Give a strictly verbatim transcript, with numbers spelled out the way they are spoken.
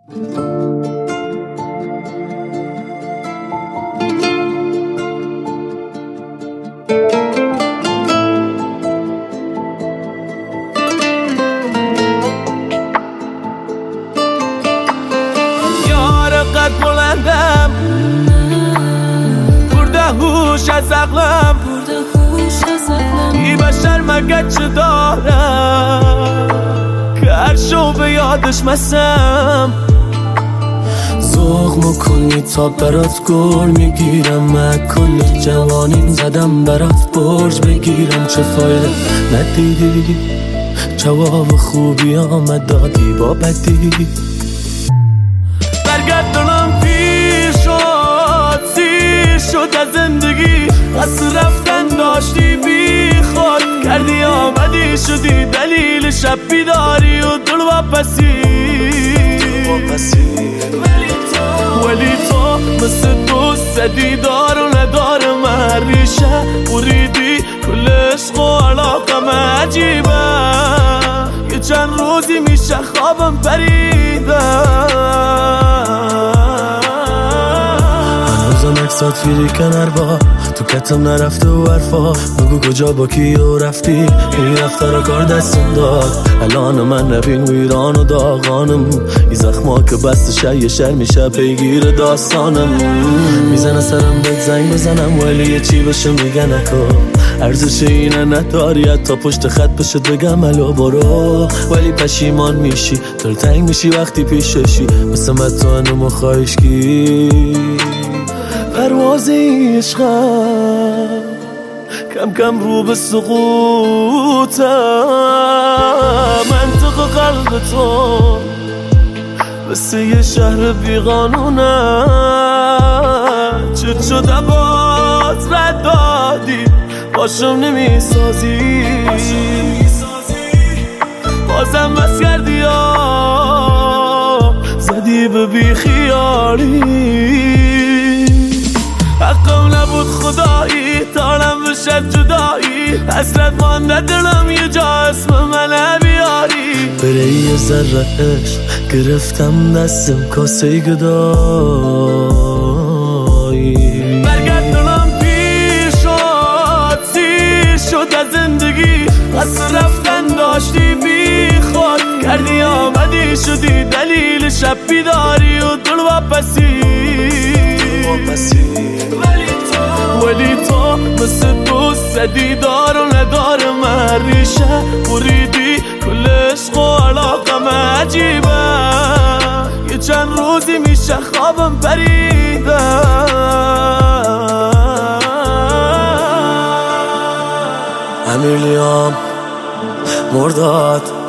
یار قد بلندم برده هوش از عقلم ای بشر مگه چه دارم که هر شو به یادش مسم ذوق میکنی تا برات گل میگیرم من کل جوانیم زدم برات برج بگیرم چه فایده ندیدی جواب خوبی آمد دادی با بدی برگردونم پیر شد سیر شد از زندگی قصد رفتن داشتی بی خود کردی آمدی شدی دلیل شب بیداری و دل واپسی ولی تو مثل دوست زدی دار و ندار من ریشه بریدی کل عشق و علاقم عجیبه یه چند روزی میشه خوابم پریدم هنوزم اکسات فیری کنر با تو کتم نرفته و حرفا بگو کجا با کی و رفتی این رفتارا کار دستم داد الان من نبین ویران و داغانم این زخما که بستشه یه شر میشه پیگیر داستانم میزنه سرم بهت زنگ بزنم ولی یه چی بشه میگه نکن ارزش اینه نداری تا پشت خط بشه بگم الو برو ولی پشیمان میشی دلتنگ میشی وقتی پیششی مثل من تو انو خواهشگی پرواز عشقم کم کم رو به سقوطم منطق قلب تو مثل یه شهر بیقانونه چه شده باز رد دادی باشم نمی سازی بازم بس کردی ها زدی به بی خیالی حقم نبود خدایی تارم بشه جدایی حسرت مانده دلم یه جا اسم من بیاری بره یه ذره عشق گرفتم دستم کاسه گدایی برگردونم پیر شد سیر شد از زندگی قصد رفتن داشتی بی خود کردی آمدی شدی دلیل شب بیداری و دل واپسی ولی تو مثل دوست زدی دار و ندار من ریشه بریدی کل عشق و علاقم عجیبه یه چند روزی میشه خوابم پریدم امیلیام مرداد